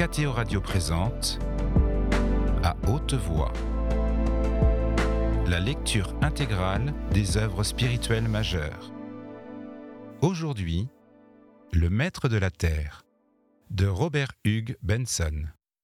Mathéo Radio présente À haute voix la lecture intégrale des œuvres spirituelles majeures. Aujourd'hui, Le Maître de la Terre de Robert Hugh Benson.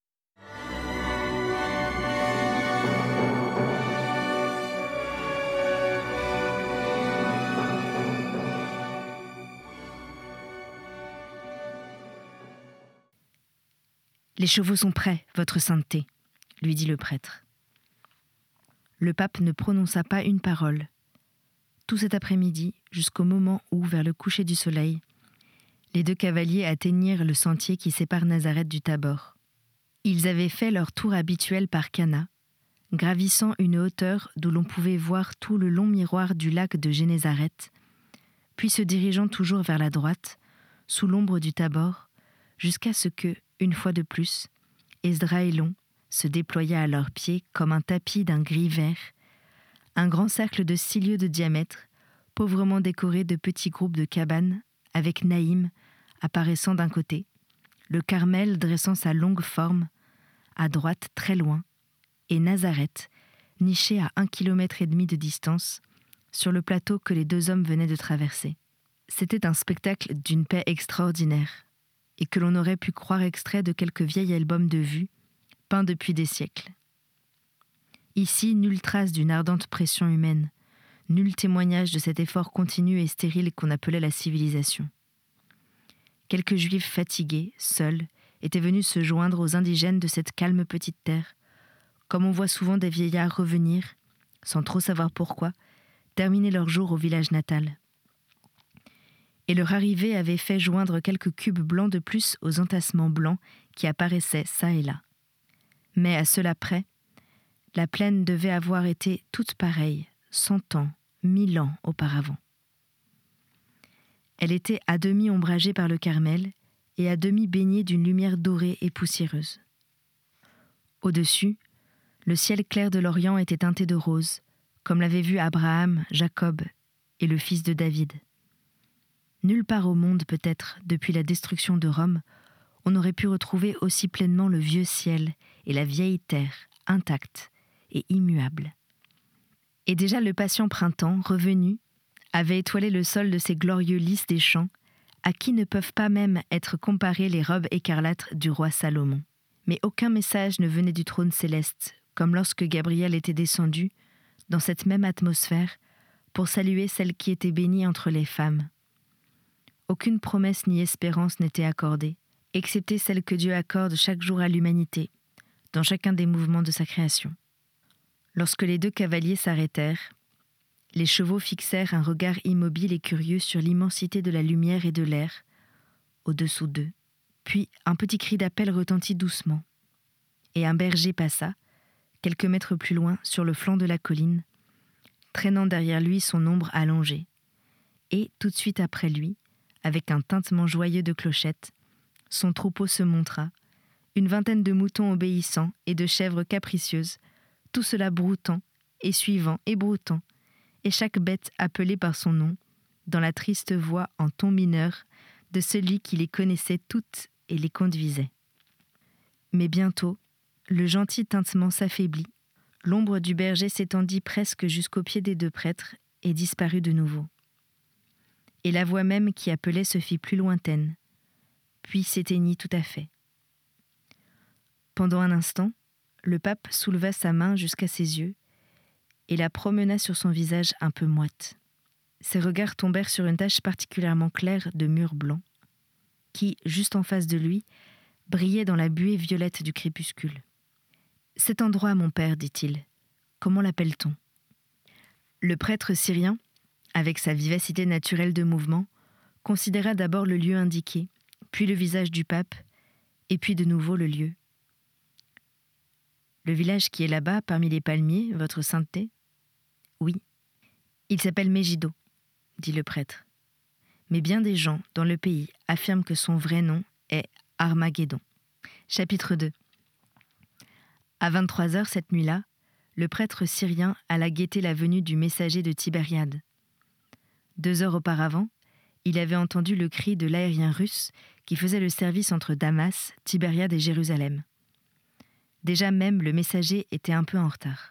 Les chevaux sont prêts, votre sainteté, lui dit le prêtre. Le pape ne prononça pas une parole. Tout cet après-midi, jusqu'au moment où, vers le coucher du soleil, les deux cavaliers atteignirent le sentier qui sépare Nazareth du Tabor. Ils avaient fait leur tour habituel par Cana, gravissant une hauteur d'où l'on pouvait voir tout le long miroir du lac de Génézareth, puis se dirigeant toujours vers la droite, sous l'ombre du Tabor, jusqu'à ce que, une fois de plus, Esdraélon se déploya à leurs pieds comme un tapis d'un gris vert, un grand cercle de 6 lieues de diamètre, pauvrement décoré de petits groupes de cabanes, avec Naïm apparaissant d'un côté, le Carmel dressant sa longue forme, à droite très loin, et Nazareth, niché à 1,5 km de distance, sur le plateau que les deux hommes venaient de traverser. C'était un spectacle d'une paix extraordinaire, et que l'on aurait pu croire extrait de quelque vieil album de vue, peint depuis des siècles. Ici, nulle trace d'une ardente pression humaine, nul témoignage de cet effort continu et stérile qu'on appelait la civilisation. Quelques juifs fatigués, seuls, étaient venus se joindre aux indigènes de cette calme petite terre, comme on voit souvent des vieillards revenir, sans trop savoir pourquoi, terminer leur jour au village natal. Et leur arrivée avait fait joindre quelques cubes blancs de plus aux entassements blancs qui apparaissaient çà et là. Mais à cela près, la plaine devait avoir été toute pareille, 100 ans, 1000 ans auparavant. Elle était à demi ombragée par le Carmel et à demi baignée d'une lumière dorée et poussiéreuse. Au-dessus, le ciel clair de l'Orient était teinté de rose, comme l'avaient vu Abraham, Jacob et le fils de David. Nulle part au monde, peut-être, depuis la destruction de Rome, on aurait pu retrouver aussi pleinement le vieux ciel et la vieille terre, intacte et immuable. Et déjà le patient printemps, revenu, avait étoilé le sol de ces glorieux lys des champs, à qui ne peuvent pas même être comparées les robes écarlates du roi Salomon. Mais aucun message ne venait du trône céleste, comme lorsque Gabriel était descendu, dans cette même atmosphère, pour saluer celle qui était bénie entre les femmes. Aucune promesse ni espérance n'était accordée, excepté celle que Dieu accorde chaque jour à l'humanité, dans chacun des mouvements de sa création. Lorsque les deux cavaliers s'arrêtèrent, les chevaux fixèrent un regard immobile et curieux sur l'immensité de la lumière et de l'air, au-dessous d'eux. Puis un petit cri d'appel retentit doucement, et un berger passa, quelques mètres plus loin, sur le flanc de la colline, traînant derrière lui son ombre allongée. Et, tout de suite après lui, avec un tintement joyeux de clochettes, son troupeau se montra, une vingtaine de moutons obéissants et de chèvres capricieuses, tout cela broutant et suivant et broutant, et chaque bête appelée par son nom, dans la triste voix en ton mineur de celui qui les connaissait toutes et les conduisait. Mais bientôt, le gentil tintement s'affaiblit, l'ombre du berger s'étendit presque jusqu'aux pieds des deux prêtres et disparut de nouveau. Et la voix même qui appelait se fit plus lointaine, puis s'éteignit tout à fait. Pendant un instant, le pape souleva sa main jusqu'à ses yeux et la promena sur son visage un peu moite. Ses regards tombèrent sur une tache particulièrement claire de mur blanc, qui, juste en face de lui, brillait dans la buée violette du crépuscule. « Cet endroit, mon père, dit-il, comment l'appelle-t-on » Le prêtre syrien, avec sa vivacité naturelle de mouvement, considéra d'abord le lieu indiqué, puis le visage du pape, et puis de nouveau le lieu. « Le village qui est là-bas, parmi les palmiers, votre sainteté ?»« Oui. Il s'appelle Megiddo, dit le prêtre. Mais bien des gens dans le pays affirment que son vrai nom est Armageddon. » Chapitre 2. À 23h cette nuit-là, le prêtre syrien alla guetter la venue du messager de Tibériade. 2 heures auparavant, il avait entendu le cri de l'aérien russe qui faisait le service entre Damas, Tibériade et Jérusalem. Déjà même, le messager était un peu en retard.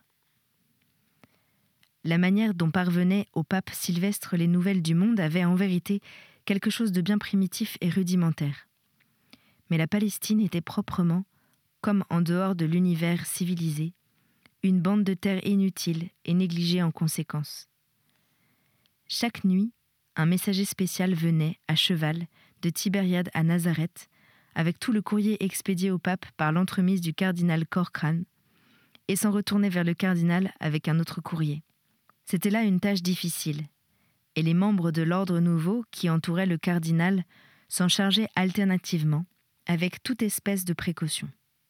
La manière dont parvenaient au pape Sylvestre les nouvelles du monde avait en vérité quelque chose de bien primitif et rudimentaire. Mais la Palestine était proprement, comme en dehors de l'univers civilisé, une bande de terre inutile et négligée en conséquence. Chaque nuit, un messager spécial venait, à cheval, de Tibériade à Nazareth, avec tout le courrier expédié au pape par l'entremise du cardinal Corkran, et s'en retournait vers le cardinal avec un autre courrier. C'était là une tâche difficile, et les membres de l'ordre nouveau qui entouraient le cardinal s'en chargeaient alternativement, avec toute espèce de précaution.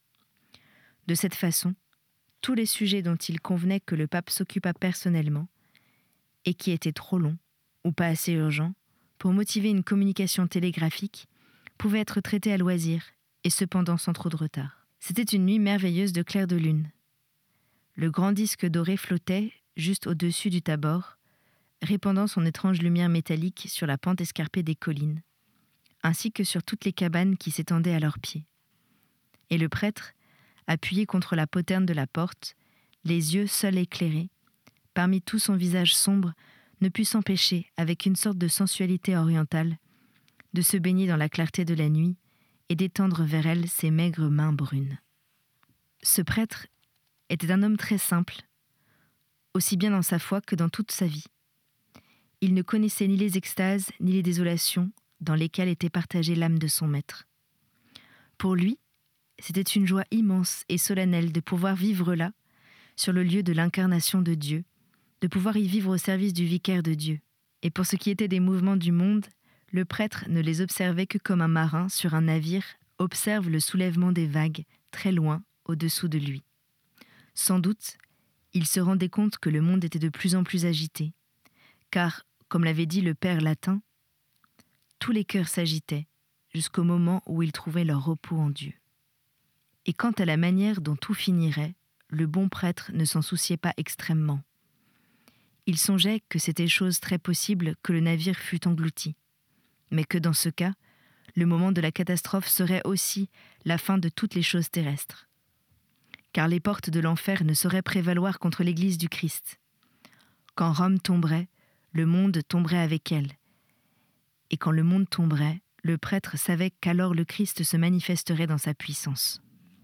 De cette façon, tous les sujets dont il convenait que le pape s'occupât personnellement, et qui étaient trop longs, ou pas assez urgents, pour motiver une communication télégraphique, pouvaient être traités à loisir, et cependant sans trop de retard. C'était une nuit merveilleuse de clair de lune. Le grand disque doré flottait, juste au-dessus du Tabor, répandant son étrange lumière métallique sur la pente escarpée des collines, ainsi que sur toutes les cabanes qui s'étendaient à leurs pieds. Et le prêtre, appuyé contre la poterne de la porte, les yeux seuls éclairés, parmi tout son visage sombre, ne put s'empêcher, avec une sorte de sensualité orientale, de se baigner dans la clarté de la nuit et d'étendre vers elle ses maigres mains brunes. Ce prêtre était un homme très simple, aussi bien dans sa foi que dans toute sa vie. Il ne connaissait ni les extases ni les désolations dans lesquelles était partagée l'âme de son maître. Pour lui, c'était une joie immense et solennelle de pouvoir vivre là, sur le lieu de l'incarnation de Dieu, de pouvoir y vivre au service du vicaire de Dieu. Et pour ce qui était des mouvements du monde, le prêtre ne les observait que comme un marin sur un navire observe le soulèvement des vagues, très loin, au-dessous de lui. Sans doute, il se rendait compte que le monde était de plus en plus agité, car, comme l'avait dit le père latin, tous les cœurs s'agitaient jusqu'au moment où ils trouvaient leur repos en Dieu. Et quant à la manière dont tout finirait, le bon prêtre ne s'en souciait pas extrêmement. Il songeait que c'était chose très possible que le navire fût englouti, mais que dans ce cas, le moment de la catastrophe serait aussi la fin de toutes les choses terrestres. Car les portes de l'enfer ne sauraient prévaloir contre l'Église du Christ. Quand Rome tomberait, le monde tomberait avec elle. Et quand le monde tomberait, le prêtre savait qu'alors le Christ se manifesterait dans sa puissance.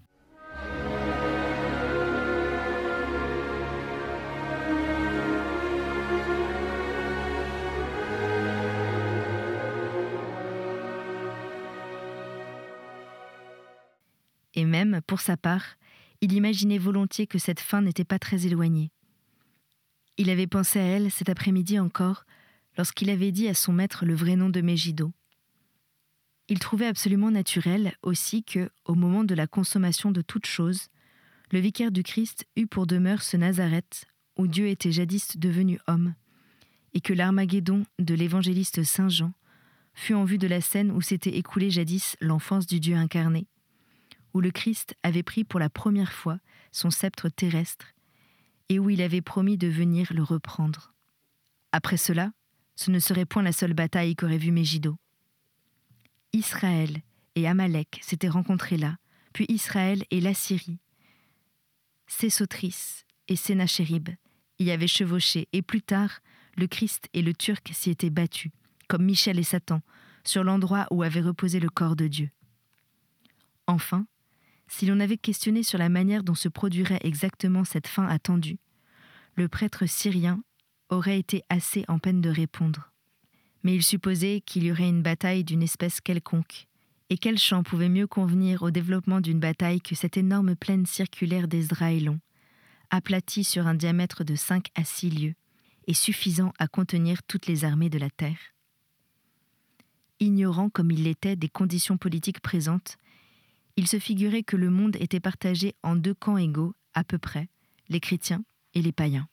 Et même, pour sa part, il imaginait volontiers que cette fin n'était pas très éloignée. Il avait pensé à elle cet après-midi encore, lorsqu'il avait dit à son maître le vrai nom de Mégiddo. Il trouvait absolument naturel aussi que, au moment de la consommation de toutes choses, le vicaire du Christ eut pour demeure ce Nazareth où Dieu était jadis devenu homme, et que l'Armageddon de l'évangéliste Saint Jean fut en vue de la scène où s'était écoulée jadis l'enfance du Dieu incarné, où le Christ avait pris pour la première fois son sceptre terrestre et où il avait promis de venir le reprendre. Après cela, ce ne serait point la seule bataille qu'aurait vue Mégiddo. Israël et Amalek s'étaient rencontrés là, puis Israël et l'Assyrie. Sésotris et Sénachérib y avaient chevauché, et plus tard, le Christ et le Turc s'y étaient battus, comme Michel et Satan, sur l'endroit où avait reposé le corps de Dieu. Enfin, si l'on avait questionné sur la manière dont se produirait exactement cette fin attendue, le prêtre syrien aurait été assez en peine de répondre. Mais il supposait qu'il y aurait une bataille d'une espèce quelconque, et quel champ pouvait mieux convenir au développement d'une bataille que cette énorme plaine circulaire d'Esdraélon, aplatie sur un diamètre de 5 à 6 lieues, et suffisant à contenir toutes les armées de la terre. Ignorant comme il l'était des conditions politiques présentes, il se figurait que le monde était partagé en 2 camps égaux, à peu près, les chrétiens et les païens.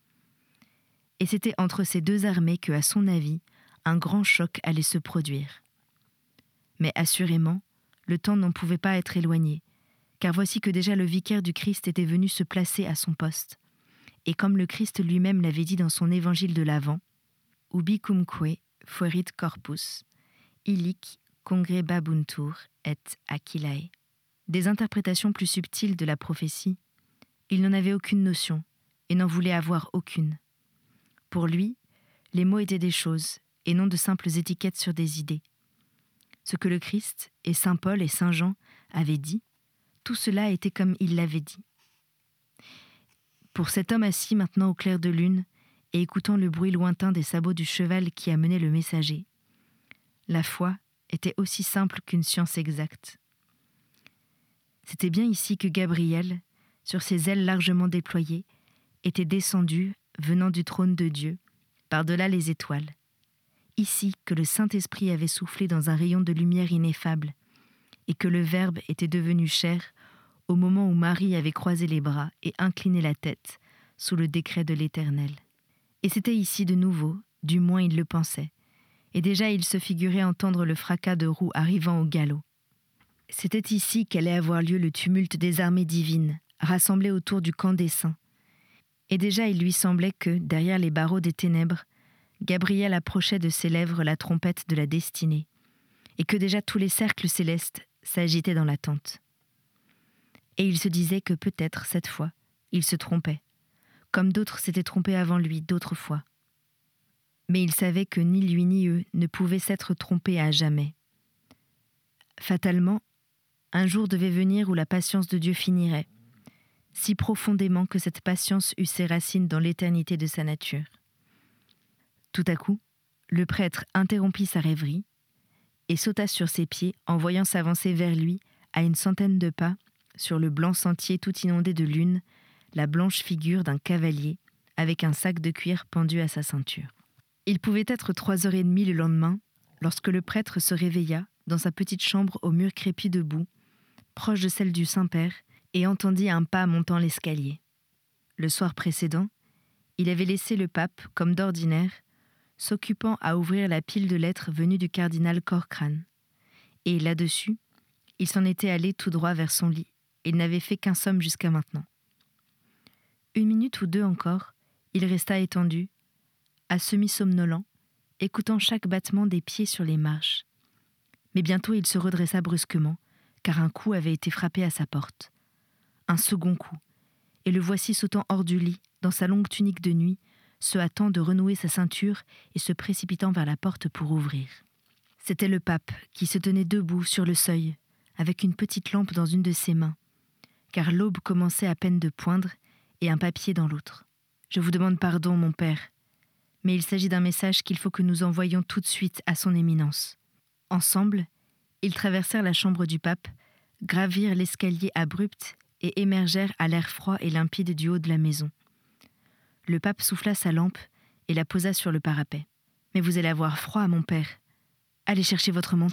Et c'était entre ces 2 armées que, à son avis, un grand choc allait se produire. Mais assurément, le temps n'en pouvait pas être éloigné, car voici que déjà le vicaire du Christ était venu se placer à son poste. Et comme le Christ lui-même l'avait dit dans son évangile de l'Avent, « Ubi cumque fuerit corpus, illic congrebabuntur et aquilae. Des interprétations plus subtiles de la prophétie, il n'en avait aucune notion et n'en voulait avoir aucune. Pour lui, les mots étaient des choses et non de simples étiquettes sur des idées. Ce que le Christ et saint Paul et saint Jean avaient dit, tout cela était comme il l'avait dit. Pour cet homme assis maintenant au clair de lune et écoutant le bruit lointain des sabots du cheval qui amenait le messager, la foi était aussi simple qu'une science exacte. C'était bien ici que Gabriel, sur ses ailes largement déployées, était descendu, venant du trône de Dieu, par-delà les étoiles. Ici que le Saint-Esprit avait soufflé dans un rayon de lumière ineffable, et que le Verbe était devenu chair au moment où Marie avait croisé les bras et incliné la tête sous le décret de l'Éternel. Et c'était ici de nouveau, du moins il le pensait, et déjà il se figurait entendre le fracas de roues arrivant au galop. C'était ici qu'allait avoir lieu le tumulte des armées divines, rassemblées autour du camp des saints. Et déjà il lui semblait que, derrière les barreaux des ténèbres, Gabriel approchait de ses lèvres la trompette de la destinée, et que déjà tous les cercles célestes s'agitaient dans l'attente. Et il se disait que peut-être, cette fois, il se trompait, comme d'autres s'étaient trompés avant lui d'autres fois. Mais il savait que ni lui ni eux ne pouvaient s'être trompés à jamais. Fatalement, un jour devait venir où la patience de Dieu finirait, si profondément que cette patience eut ses racines dans l'éternité de sa nature. Tout à coup, le prêtre interrompit sa rêverie et sauta sur ses pieds en voyant s'avancer vers lui, à une centaine de pas, sur le blanc sentier tout inondé de lune, la blanche figure d'un cavalier avec un sac de cuir pendu à sa ceinture. Il pouvait être 3h30 le lendemain, lorsque le prêtre se réveilla dans sa petite chambre au mur crépi de boue, proche de celle du Saint-Père, et entendit un pas montant l'escalier. Le soir précédent, il avait laissé le pape, comme d'ordinaire, s'occupant à ouvrir la pile de lettres venues du cardinal Corcran. Et là-dessus, il s'en était allé tout droit vers son lit. Il n'avait fait qu'un somme jusqu'à maintenant. 1 minute ou 2 encore, il resta étendu, à semi-somnolent, écoutant chaque battement des pieds sur les marches. Mais bientôt il se redressa brusquement, car un coup avait été frappé à sa porte. Un second coup, et le voici sautant hors du lit, dans sa longue tunique de nuit, se hâtant de renouer sa ceinture et se précipitant vers la porte pour ouvrir. C'était le pape qui se tenait debout sur le seuil, avec une petite lampe dans une de ses mains, car l'aube commençait à peine de poindre et un papier dans l'autre. « Je vous demande pardon, mon père, mais il s'agit d'un message qu'il faut que nous envoyions tout de suite à son éminence. » Ensemble, ils traversèrent la chambre du pape, gravirent l'escalier abrupt et émergèrent à l'air froid et limpide du haut de la maison. Le pape souffla sa lampe et la posa sur le parapet. « Mais vous allez avoir froid, mon père. Allez chercher votre manteau. »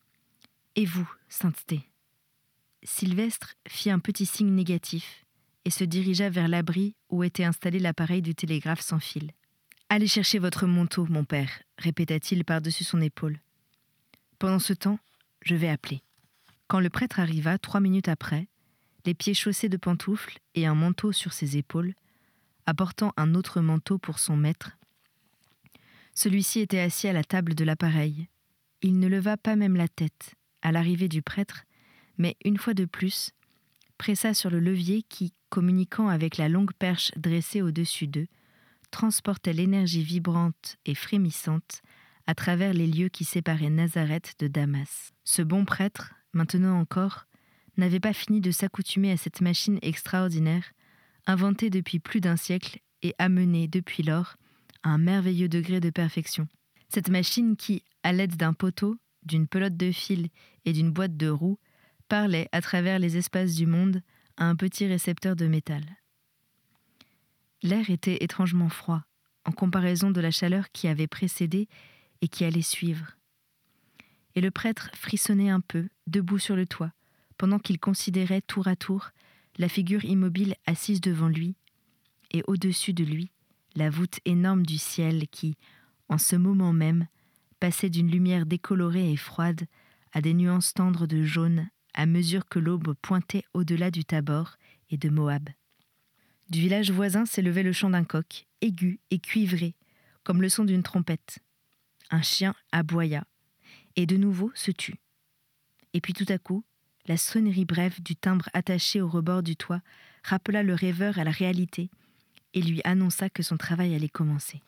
« Et vous, sainteté ?» Sylvestre fit un petit signe négatif et se dirigea vers l'abri où était installé l'appareil du télégraphe sans fil. « Allez chercher votre manteau, mon père, » répéta-t-il par-dessus son épaule. « Pendant ce temps, je vais appeler. » Quand le prêtre arriva 3 minutes après, les pieds chaussés de pantoufles et un manteau sur ses épaules, apportant un autre manteau pour son maître, celui-ci était assis à la table de l'appareil. Il ne leva pas même la tête à l'arrivée du prêtre, mais une fois de plus, pressa sur le levier qui, communiquant avec la longue perche dressée au-dessus d'eux, transportait l'énergie vibrante et frémissante à travers les lieux qui séparaient Nazareth de Damas. Ce bon prêtre, maintenant encore, n'avait pas fini de s'accoutumer à cette machine extraordinaire, inventée depuis plus d'1 siècle et amenée depuis lors à un merveilleux degré de perfection. Cette machine qui, à l'aide d'un poteau, d'une pelote de fil et d'une boîte de roues, parlait à travers les espaces du monde à un petit récepteur de métal. L'air était étrangement froid, en comparaison de la chaleur qui avait précédé et qui allait suivre. Et le prêtre frissonnait un peu, debout sur le toit, pendant qu'il considérait tour à tour la figure immobile assise devant lui, et au-dessus de lui, la voûte énorme du ciel qui, en ce moment même, passait d'une lumière décolorée et froide à des nuances tendres de jaune à mesure que l'aube pointait au-delà du Tabor et de Moab. Du village voisin s'élevait le chant d'un coq, aigu et cuivré, comme le son d'une trompette. un chien aboya, et de nouveau se tut. Et puis tout à coup, la sonnerie brève du timbre attaché au rebord du toit rappela le rêveur à la réalité et lui annonça que son travail allait commencer.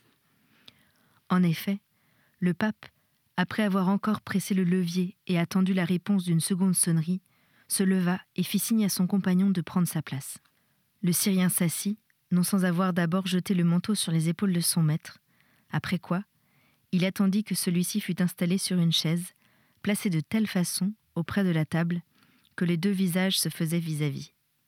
En effet, le pape, après avoir encore pressé le levier et attendu la réponse d'une seconde sonnerie, se leva et fit signe à son compagnon de prendre sa place. Le Syrien s'assit, non sans avoir d'abord jeté le manteau sur les épaules de son maître, après quoi, il attendit que celui-ci fût installé sur une chaise, placée de telle façon, auprès de la table, que les deux visages se faisaient vis-à-vis.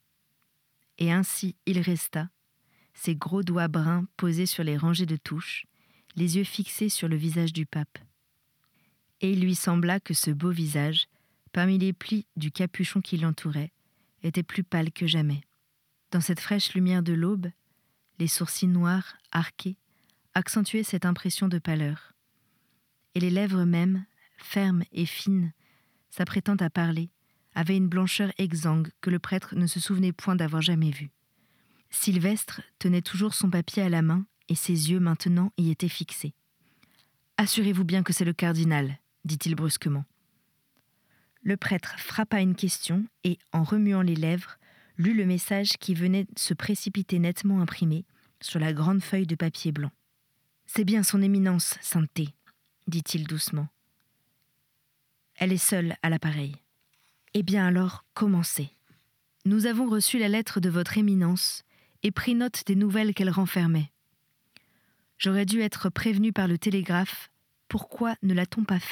Et ainsi il resta, ses gros doigts bruns posés sur les rangées de touches, les yeux fixés sur le visage du pape. Et il lui sembla que ce beau visage, parmi les plis du capuchon qui l'entourait, était plus pâle que jamais. Dans cette fraîche lumière de l'aube, les sourcils noirs, arqués, accentuaient cette impression de pâleur. Et les lèvres mêmes, fermes et fines, s'apprêtant à parler, avaient une blancheur exsangue que le prêtre ne se souvenait point d'avoir jamais vue. Sylvestre tenait toujours son papier à la main et ses yeux maintenant y étaient fixés. « Assurez-vous bien que c'est le cardinal », dit-il brusquement. Le prêtre frappa une question et, en remuant les lèvres, lut le message qui venait se précipiter nettement imprimé sur la grande feuille de papier blanc. « C'est bien son éminence, sainteté », dit-il doucement. « Elle est seule à l'appareil. » « Eh bien alors, commencez. Nous avons reçu la lettre de votre éminence et pris note des nouvelles qu'elle renfermait. J'aurais dû être prévenu par le télégraphe. Pourquoi ne l'a-t-on pas fait ?»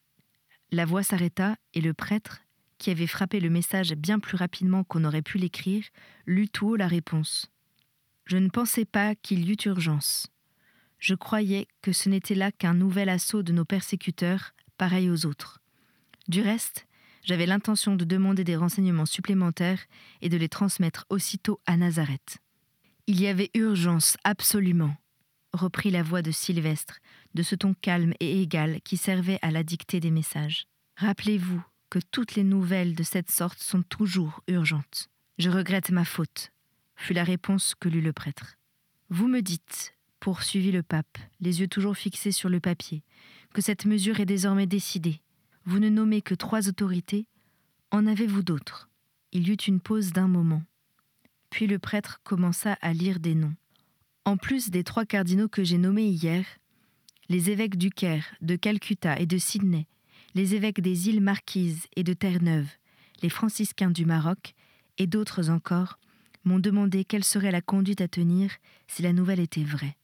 La voix s'arrêta et le prêtre, qui avait frappé le message bien plus rapidement qu'on aurait pu l'écrire, lut tout haut la réponse. « Je ne pensais pas qu'il y eût urgence. Je croyais que ce n'était là qu'un nouvel assaut de nos persécuteurs, pareil aux autres. Du reste, j'avais l'intention de demander des renseignements supplémentaires et de les transmettre aussitôt à Nazareth. »« Il y avait urgence, absolument, » reprit la voix de Sylvestre, de ce ton calme et égal qui servait à la dictée des messages. « Rappelez-vous que toutes les nouvelles de cette sorte sont toujours urgentes. »« Je regrette ma faute, » fut la réponse que lut le prêtre. « Vous me dites, » poursuivit le pape, les yeux toujours fixés sur le papier, « que cette mesure est désormais décidée. Vous ne nommez que 3 autorités. En avez-vous d'autres ?» Il y eut une pause d'1 moment. Puis le prêtre commença à lire des noms. En plus des 3 cardinaux que j'ai nommés hier, les évêques du Caire, de Calcutta et de Sydney, les évêques des îles Marquises et de Terre-Neuve, les franciscains du Maroc et d'autres encore m'ont demandé quelle serait la conduite à tenir si la nouvelle était vraie.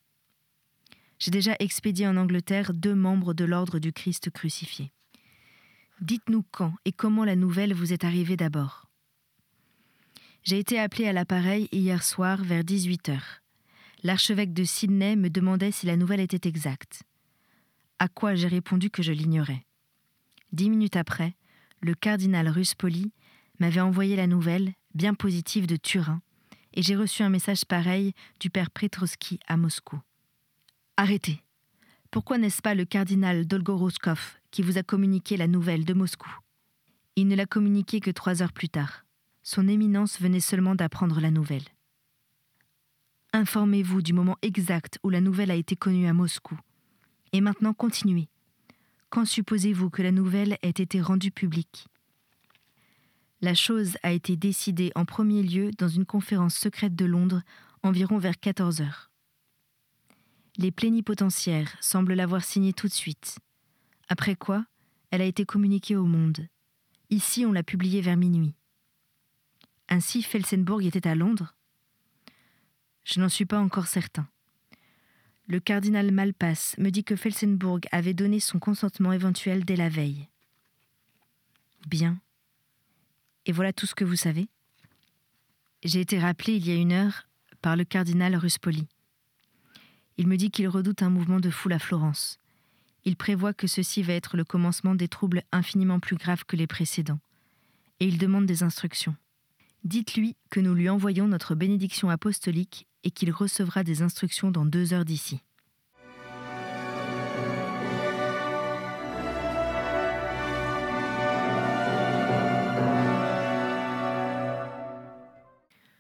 J'ai déjà expédié en Angleterre 2 membres de l'ordre du Christ crucifié. Dites-nous quand et comment la nouvelle vous est arrivée d'abord. J'ai été appelé à l'appareil hier soir vers 18h. L'archevêque de Sydney me demandait si la nouvelle était exacte. À quoi j'ai répondu que je l'ignorais. 10 minutes après, le cardinal Ruspoli m'avait envoyé la nouvelle, bien positive, de Turin, et j'ai reçu un message pareil du père Petrovski à Moscou. Arrêtez. Pourquoi n'est-ce pas le cardinal Dolgoroskov qui vous a communiqué la nouvelle de Moscou ? Il ne l'a communiquée que 3 heures plus tard. Son éminence venait seulement d'apprendre la nouvelle. Informez-vous du moment exact où la nouvelle a été connue à Moscou. Et maintenant, continuez. Quand supposez-vous que la nouvelle ait été rendue publique ? La chose a été décidée en premier lieu dans une conférence secrète de Londres, environ vers 14 heures. Les plénipotentiaires semblent l'avoir signée tout de suite. Après quoi, elle a été communiquée au monde. Ici, on l'a publiée vers minuit. Ainsi, Felsenburgh était à Londres ? Je n'en suis pas encore certain. Le cardinal Malpass me dit que Felsenburgh avait donné son consentement éventuel dès la veille. Bien. Et voilà tout ce que vous savez ? J'ai été rappelé il y a 1 heure par le cardinal Ruspoli. Il me dit qu'il redoute un mouvement de foule à Florence. Il prévoit que ceci va être le commencement des troubles infiniment plus graves que les précédents. Et il demande des instructions. Dites-lui que nous lui envoyons notre bénédiction apostolique et qu'il recevra des instructions dans 2 heures d'ici.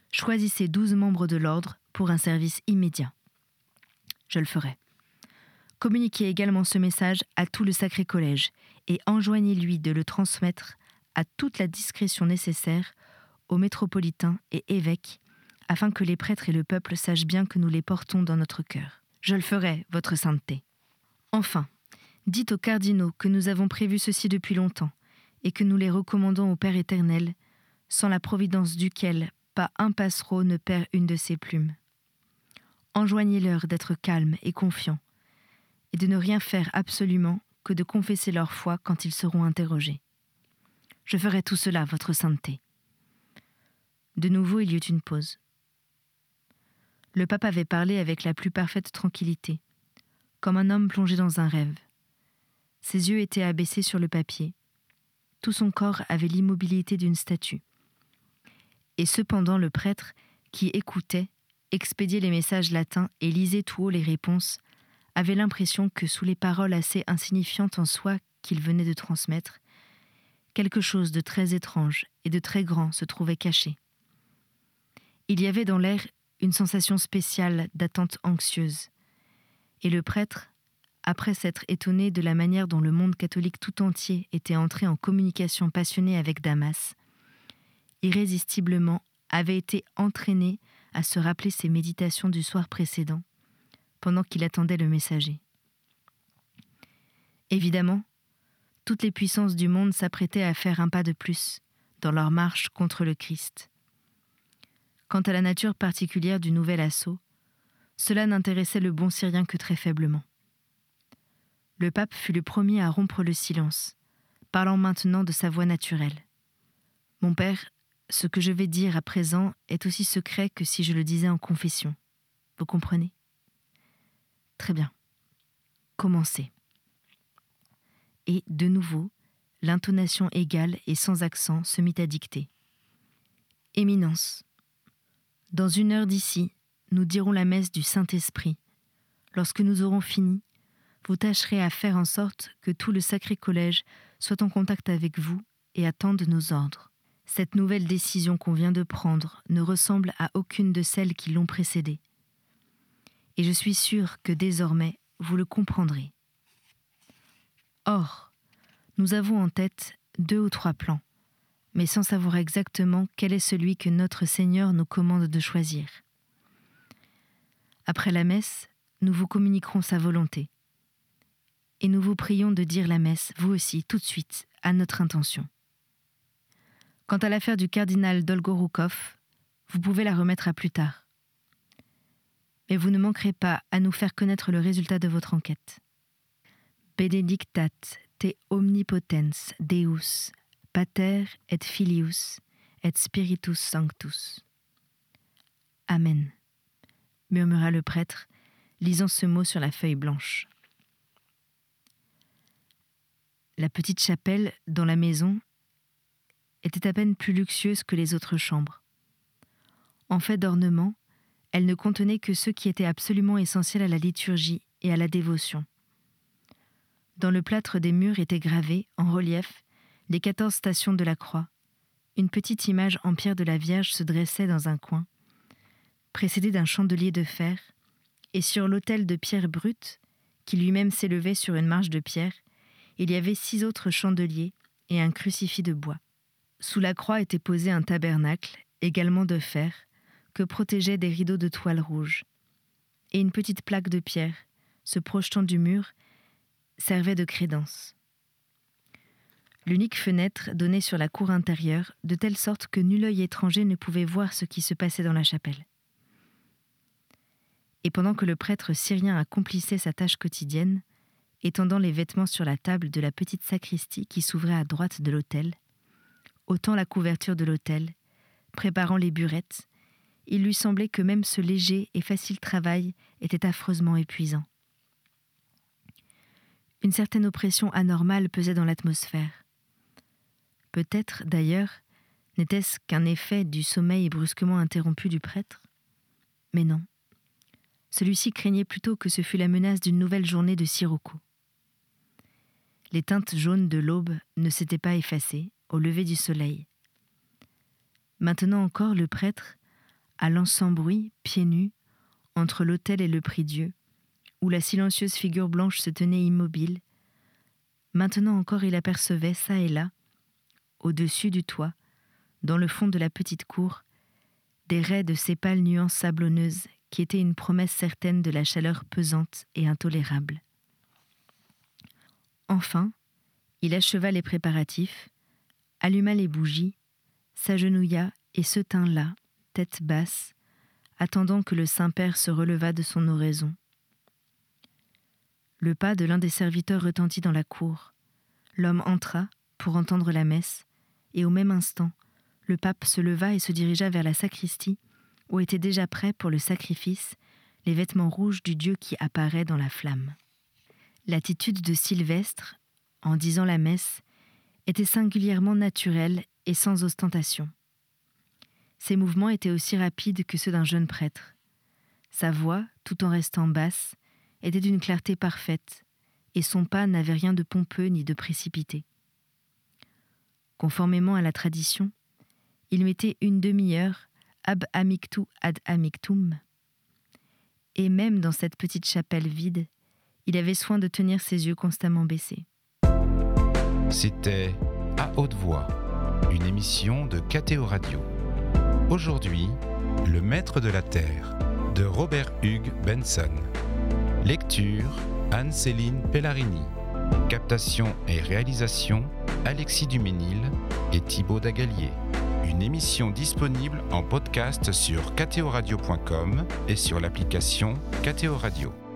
Choisissez 12 membres de l'ordre pour un service immédiat. Je le ferai. Communiquez également ce message à tout le Sacré Collège et enjoignez-lui de le transmettre à toute la discrétion nécessaire aux métropolitains et évêques, afin que les prêtres et le peuple sachent bien que nous les portons dans notre cœur. Je le ferai, votre sainteté. Enfin, dites aux cardinaux que nous avons prévu ceci depuis longtemps et que nous les recommandons au Père éternel, sans la providence duquel pas un passereau ne perd une de ses plumes. Enjoignez-leur d'être calmes et confiants et de ne rien faire absolument que de confesser leur foi quand ils seront interrogés. Je ferai tout cela, votre sainteté. De nouveau, il y eut une pause. Le pape avait parlé avec la plus parfaite tranquillité, comme un homme plongé dans un rêve. Ses yeux étaient abaissés sur le papier. Tout son corps avait l'immobilité d'une statue. Et cependant le prêtre, qui écoutait, expédiait les messages latins et lisait tout haut les réponses, avait l'impression que sous les paroles assez insignifiantes en soi qu'il venait de transmettre, quelque chose de très étrange et de très grand se trouvait caché. Il y avait dans l'air une sensation spéciale d'attente anxieuse, et le prêtre, après s'être étonné de la manière dont le monde catholique tout entier était entré en communication passionnée avec Damas, irrésistiblement avait été entraîné à se rappeler ses méditations du soir précédent, pendant qu'il attendait le messager. Évidemment, toutes les puissances du monde s'apprêtaient à faire un pas de plus dans leur marche contre le Christ. Quant à la nature particulière du nouvel assaut, cela n'intéressait le bon Syrien que très faiblement. Le pape fut le premier à rompre le silence, parlant maintenant de sa voix naturelle. « Mon père, ce que je vais dire à présent est aussi secret que si je le disais en confession. Vous comprenez ? Très bien. Commencez. » Et, de nouveau, l'intonation égale et sans accent se mit à dicter. « Éminence, dans 1 heure d'ici, nous dirons la messe du Saint-Esprit. Lorsque nous aurons fini, vous tâcherez à faire en sorte que tout le Sacré Collège soit en contact avec vous et attende nos ordres. Cette nouvelle décision qu'on vient de prendre ne ressemble à aucune de celles qui l'ont précédée. Et je suis sûre que désormais, vous le comprendrez. Or, nous avons en tête 2 ou 3 plans, mais sans savoir exactement quel est celui que notre Seigneur nous commande de choisir. Après la messe, nous vous communiquerons sa volonté. Et nous vous prions de dire la messe, vous aussi, tout de suite, à notre intention. Quant à l'affaire du cardinal Dolgoroukoff, vous pouvez la remettre à plus tard. Mais vous ne manquerez pas à nous faire connaître le résultat de votre enquête. Benedictat te omnipotens Deus, Pater et Filius et Spiritus Sanctus. Amen, murmura le prêtre, lisant ce mot sur la feuille blanche. La petite chapelle, dans la maison, était à peine plus luxueuse que les autres chambres. En fait d'ornement, elle ne contenait que ceux qui étaient absolument essentiels à la liturgie et à la dévotion. Dans le plâtre des murs étaient gravées, en relief, les 14 stations de la croix. Une petite image en pierre de la Vierge se dressait dans un coin, précédée d'un chandelier de fer, et sur l'autel de pierre brute, qui lui-même s'élevait sur une marche de pierre, il y avait 6 autres chandeliers et un crucifix de bois. Sous la croix était posé un tabernacle, également de fer, que protégeaient des rideaux de toile rouge. Et une petite plaque de pierre, se projetant du mur, servait de crédence. L'unique fenêtre donnait sur la cour intérieure, de telle sorte que nul œil étranger ne pouvait voir ce qui se passait dans la chapelle. Et pendant que le prêtre syrien accomplissait sa tâche quotidienne, étendant les vêtements sur la table de la petite sacristie qui s'ouvrait à droite de l'autel, ôtant la couverture de l'autel, préparant les burettes, il lui semblait que même ce léger et facile travail était affreusement épuisant. Une certaine oppression anormale pesait dans l'atmosphère. Peut-être, d'ailleurs, n'était-ce qu'un effet du sommeil brusquement interrompu du prêtre ? Mais non. Celui-ci craignait plutôt que ce fût la menace d'une nouvelle journée de sirocco. Les teintes jaunes de l'aube ne s'étaient pas effacées au lever du soleil. Maintenant encore, le prêtre, allant sans bruit, pieds nus, entre l'autel et le prie-Dieu, où la silencieuse figure blanche se tenait immobile, maintenant encore il apercevait çà et là, au-dessus du toit, dans le fond de la petite cour, des raies de ces pâles nuances sablonneuses qui étaient une promesse certaine de la chaleur pesante et intolérable. Enfin, il acheva les préparatifs, alluma les bougies, s'agenouilla et se tint là, tête basse, attendant que le Saint-Père se relevât de son oraison. Le pas de l'un des serviteurs retentit dans la cour. L'homme entra pour entendre la messe, et au même instant, le pape se leva et se dirigea vers la sacristie, où étaient déjà prêts pour le sacrifice les vêtements rouges du Dieu qui apparaît dans la flamme. L'attitude de Sylvestre, en disant la messe, était singulièrement naturelle et sans ostentation. Ses mouvements étaient aussi rapides que ceux d'un jeune prêtre. Sa voix, tout en restant basse, était d'une clarté parfaite, et son pas n'avait rien de pompeux ni de précipité. Conformément à la tradition, il mettait une demi-heure ab amictu ad amictum, et même dans cette petite chapelle vide, il avait soin de tenir ses yeux constamment baissés. C'était À haute voix, une émission de KTO Radio. Aujourd'hui, Le Maître de la Terre, de Robert Hugues Benson. Lecture, Anne-Céline Pellarini. Captation et réalisation, Alexis Duménil et Thibaut Dagalier. Une émission disponible en podcast sur ktoradio.com et sur l'application KTO Radio.